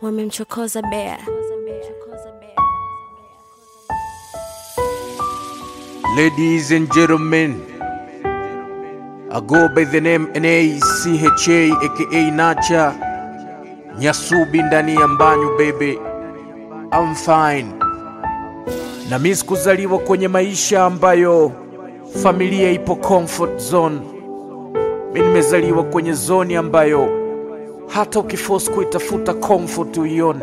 wamemchokoza Bea. Ladies and gentlemen, I go by the name N-A-C-H-A aka Nacha Nyasubi ndani ya mbanyu baby. I'm fine. Na mimi sikuzaliwa kwenye maisha ambayo familia ipo comfort zone. Mimi nimezaliwa kwenye zone ambayo hata ukiforce kuitafuta comfort uione.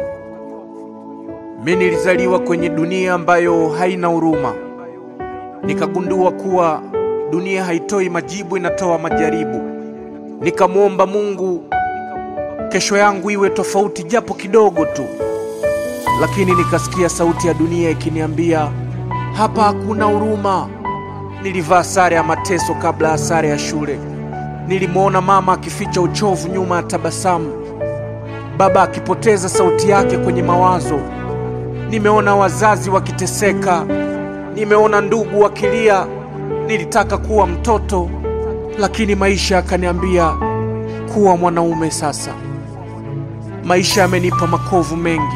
Mimi nilizaliwa kwenye dunia ambayo haina huruma. Nikagundua kuwa dunia haitoi majibu, inatoa majaribu. Nikamuomba Mungu kesho yangu iwe tofauti japo kidogo tu. Lakini nikasikia sauti ya dunia ikiniambia hapa hakuna huruma. Nilivaa sare ya mateso kabla ya sare ya shule. Nilimuona mama akificha uchovu nyuma ya tabasamu, baba akipoteza sauti yake kwenye mawazo. Nimeona wazazi wakiteseka, nimeona ndugu wakilia. Nilitaka kuwa mtoto, lakini maisha yakaniambia kuwa mwanaume sasa. Maisha yamenipa makovu mengi,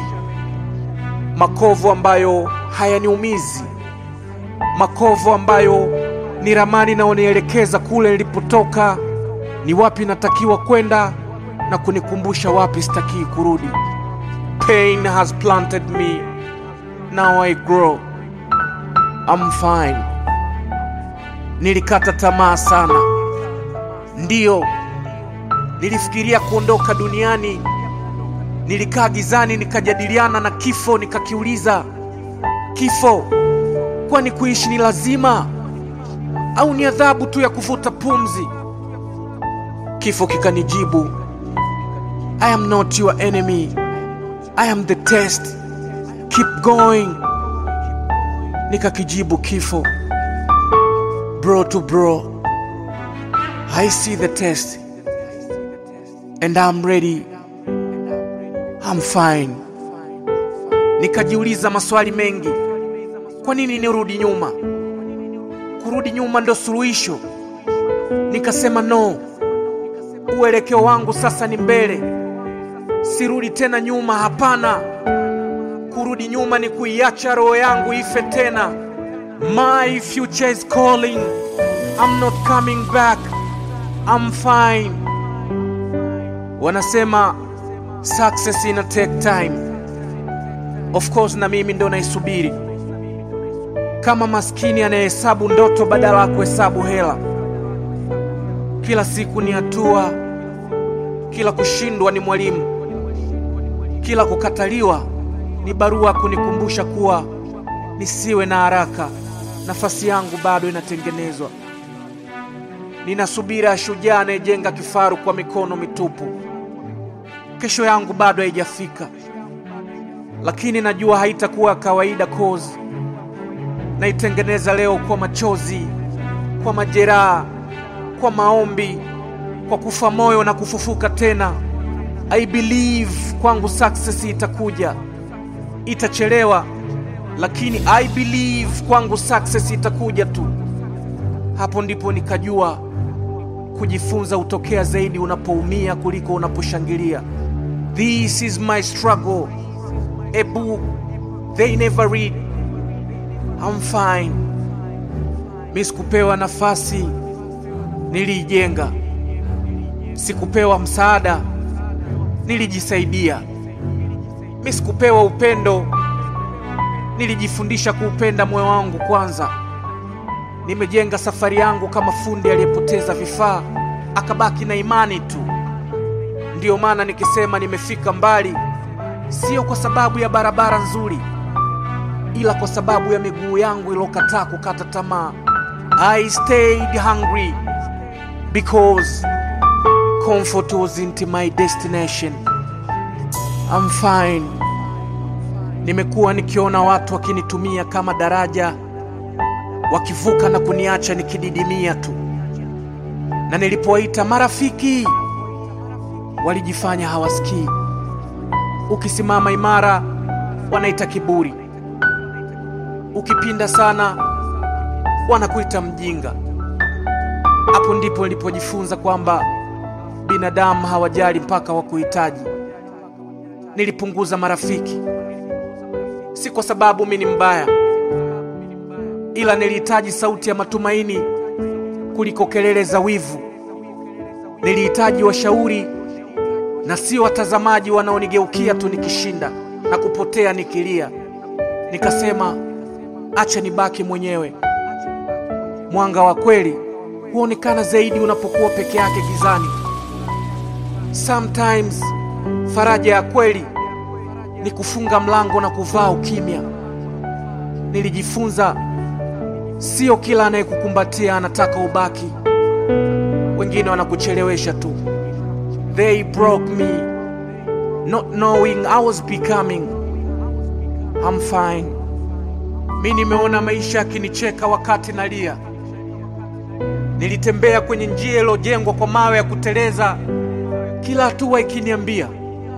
makovu ambayo hayaniumizi, makovu ambayo ni ramani inaonielekeza kule nilipotoka, ni wapi natakiwa kwenda na kunikumbusha wapi sitaki kurudi. Pain has planted me, now I grow. I'm fine. Nilikata tamaa sana. Ndiyo, nilifikiria kuondoka duniani. Nilikaa gizani nikajadiliana na kifo, nikakiuliza, kifo, kwani kuishi ni lazima au ni adhabu tu ya kuvuta pumzi? Kifo kikanijibu, I am not your enemy, I am the test, keep going. Nikakijibu kifo, bro to bro, I see the test and I'm ready, I'm fine. Nikajiuliza maswali mengi. Kwa nini nirudi nyuma? Kurudi nyuma ndo suluhisho? Nikasema no, uelekeo wangu sasa ni mbele. Sirudi tena nyuma, hapana. Kurudi nyuma ni kuiacha roho yangu ife tena. My future is calling, I'm not coming back, I'm fine. Wanasema success ina take time. Of course na mimi ndo naisubiri, kama maskini anayehesabu ndoto badala ya kuhesabu hela. Kila siku ni hatua, kila kushindwa ni mwalimu, kila kukataliwa ni barua kunikumbusha kuwa nisiwe na haraka, nafasi yangu bado inatengenezwa. Ninasubiri ya shujaa anayejenga kifaru kwa mikono mitupu. Kesho yangu bado haijafika, lakini najua haitakuwa kawaida cause naitengeneza leo kwa machozi, kwa majeraha, kwa maombi, kwa kufa moyo na kufufuka tena. I believe kwangu success itakuja. Itachelewa, lakini I believe kwangu success itakuja tu. Hapo ndipo nikajua kujifunza utokea zaidi unapoumia kuliko unaposhangilia. This is my struggle, a book they never read. I'm fine. Mimi sikupewa nafasi, niliijenga. Sikupewa msaada, nilijisaidia. Mimi sikupewa upendo, nilijifundisha kuupenda moyo wangu kwanza. Nimejenga safari yangu kama fundi aliyepoteza vifaa akabaki na imani tu. Ndiyo maana nikisema nimefika mbali, sio kwa sababu ya barabara nzuri, ila kwa sababu ya miguu yangu iliyokataa kukata tamaa. I stayed hungry because comfort wasn't my destination. I'm fine. Nimekuwa nikiona watu wakinitumia kama daraja, wakivuka na kuniacha nikididimia tu. Na nilipowaita marafiki, walijifanya hawasikii. Ukisimama imara, wanaita kiburi. Ukipinda sana, wanakuita mjinga. Hapo ndipo nilipojifunza kwamba binadamu hawajali mpaka wakuhitaji. nilipunguza marafiki. Si kwa sababu mimi ni mbaya, ila nilihitaji sauti ya matumaini kuliko kelele za wivu. Nilihitaji washauri na sio watazamaji wanaonigeukia tu nikishinda na kupotea nikilia. Nikasema acha nibaki mwenyewe. Mwanga wa kweli huonekana zaidi unapokuwa peke yake gizani. Sometimes faraja ya kweli ni kufunga mlango na kuvaa ukimya. Nilijifunza sio kila anayekukumbatia anataka ubaki. Wengine wanakuchelewesha tu. They broke me, not knowing I was becoming. I'm fine. Mimi nimeona maisha yakinicheka wakati nalia. Nilitembea kwenye njia iliyojengwa kwa mawe ya kuteleza, kila hatua ikiniambia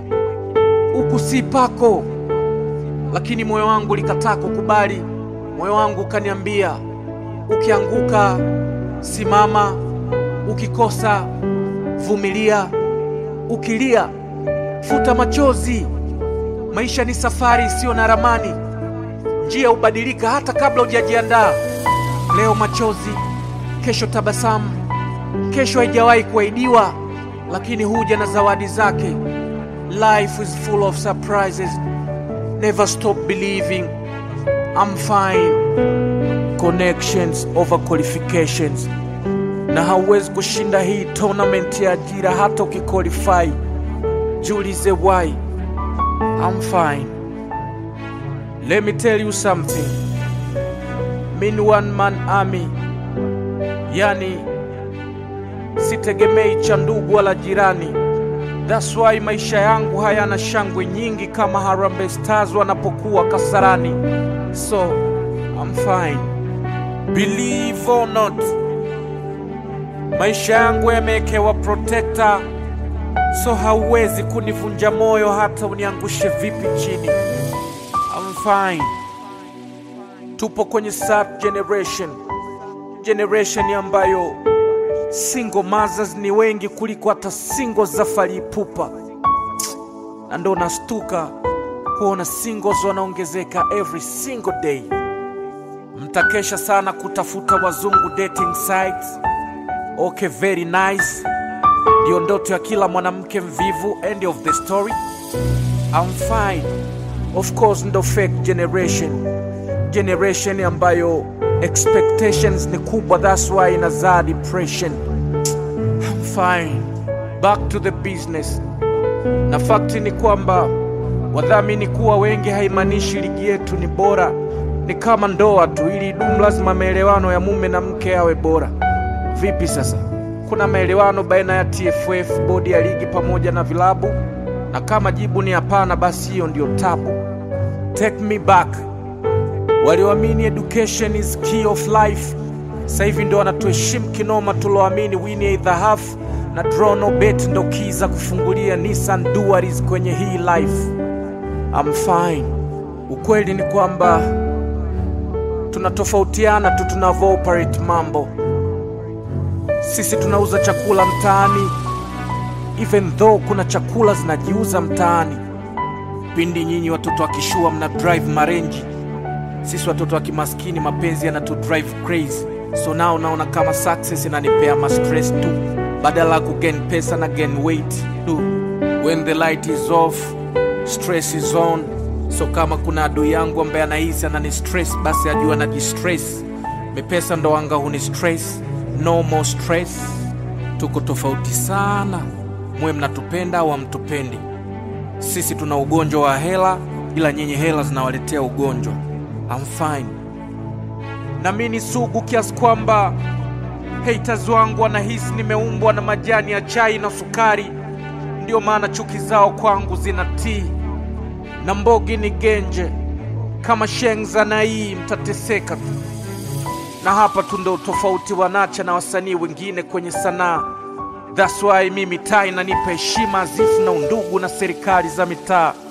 huku si pako. Lakini moyo wangu likataa kukubali. Moyo wangu ukaniambia ukianguka simama, ukikosa vumilia, ukilia futa machozi. Maisha ni safari isiyo na ramani. Njia hubadilika hata kabla hujajiandaa. Leo machozi, kesho tabasamu. Kesho haijawahi kuahidiwa, lakini huja na zawadi zake. Life is full of surprises. Never stop believing. I'm fine. Connections over qualifications. Na hauwezi kushinda hii tournament ya ajira hata ukiqualify. Jiulize why. I'm fine. Let me tell you something. Mean one man army. Yani sitegemei cha ndugu wala jirani. That's why maisha yangu hayana shangwe nyingi kama Harambee Stars wanapokuwa Kasarani. So I'm fine. Believe or not, maisha yangu yamewekewa protector. So hauwezi kunivunja moyo hata uniangushe vipi chini. I'm fine. Tupo kwenye sub generation. Generation ambayo single mothers ni wengi kuliko hata single za Fally Ipupa. Na ndo nastuka kuona singles wanaongezeka every single day. Mtakesha sana kutafuta wazungu dating sites. Okay, very nice. Ndio ndoto ya kila mwanamke mvivu. End of the story. I'm fine. Of course ndo fake generation. Generation ambayo expectations ni kubwa, that's why inazaa depression. I'm fine. Back to the business. Na fakti ni kwamba wadhamini kuwa wengi haimaanishi ligi yetu ni bora. Ni kama ndoa tu, ili idumu lazima maelewano ya mume na mke yawe bora. Vipi sasa? Kuna maelewano baina ya TFF, bodi ya ligi pamoja na vilabu? Na kama jibu ni hapana, basi hiyo ndio tabu. Take me back. Walioamini education is key of life, sasa hivi ndo wanatuheshimu kinoma. Tuloamini win either half na draw no bet ndo key za kufungulia Nissan Duaris kwenye hii life. I'm fine. Ukweli ni kwamba tunatofautiana tu tunavyo-operate mambo. Sisi tunauza chakula mtaani, even though kuna chakula zinajiuza mtaani. Pindi nyinyi watoto wa kishua mna drive marenji, sisi watoto wa kimaskini mapenzi yanatu drive crazy. So now naona kama success inanipea ma stress tu, badala kugain pesa na gain weight tu. When the light is off, stress is on. So kama kuna adui yangu ambaye anahisi anani stress, basi ajua na distress. Mepesa ndo anga huni stress. No more stress. Tuko tofauti sana. Mwe mnatupenda au hamtupendi. Sisi tuna ugonjwa wa hela, ila nyenye hela zinawaletea ugonjwa. I'm fine. Na mimi sugu kiasi kwamba haters wangu wanahisi nimeumbwa na majani ya chai na sukari. Ndio maana chuki zao kwangu zinatii. Na mbogi ni genje, kama shengza na hii mtateseka tu. Na hapa tu ndo tofauti wanacha na wasanii wengine kwenye sanaa. That's why mimi tai inanipa heshima azifu na undugu na serikali za mitaa.